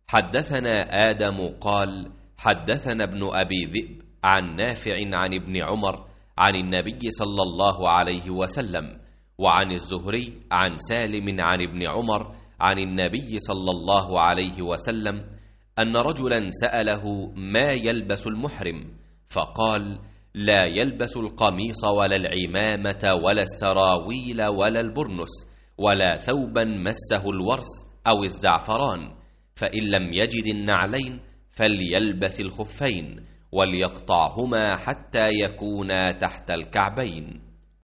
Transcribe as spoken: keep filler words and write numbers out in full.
حدثنا آدم قال حدثنا ابن أبي ذئب عن نافع عن ابن عمر عن النبي صلى الله عليه وسلم، وعن الزهري عن سالم عن ابن عمر عن النبي صلى الله عليه وسلم أن رجلا سأله ما يلبس المحرم، فقال لا يلبس القميص ولا العمامة ولا السراويل ولا البرنس ولا ثوبا مسه الورس أو الزعفران، فإن لم يجد النعلين فليلبس الخفين وليقطعهما حتى يكونا تحت الكعبين.